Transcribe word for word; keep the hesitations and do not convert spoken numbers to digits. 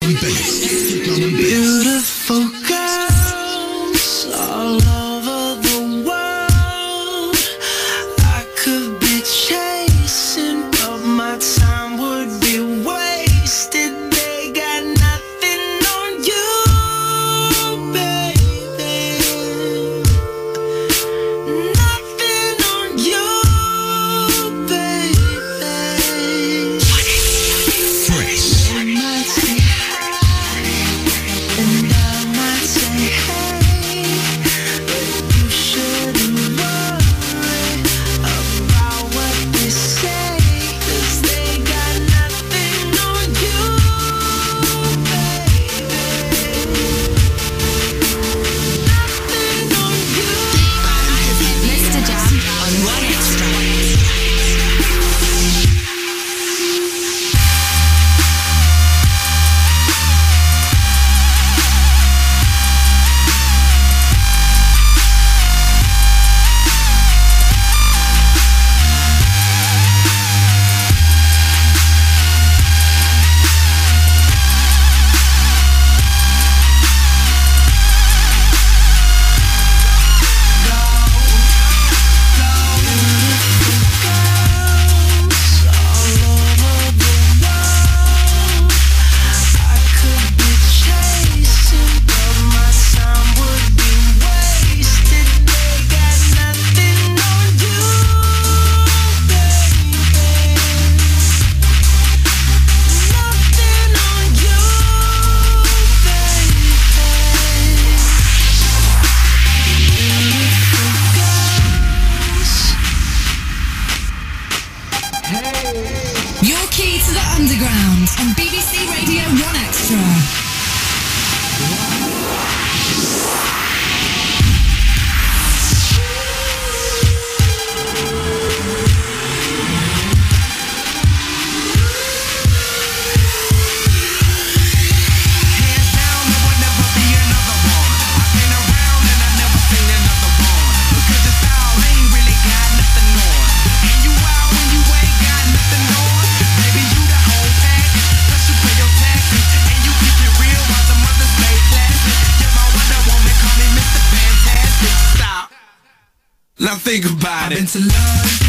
and bass. Extra drum and bass. Beautiful girls all over the world. I could be chasing, but my time would be wasted. They got nothing on you, baby. Nothing on you, baby. Fresh. They might say hi, and I might say hey, but you shouldn't worry about what they say, 'cause they got nothing on you, baby. Nothing on you. Mister Jam on One Extra. Your key to the underground on B B C Radio One Extra. Hands down, there will never be another one. I've been around and I never seen another one. Because the style ain't really got nothing on. And you out when you ain't got nothing on. Baby, you the whole package. Plus you pay your taxes. And you keep it real while the mothers stay plastic. You're my Wonder Woman, call me Mister Fantastic. Stop. Now think about it. I've been to London.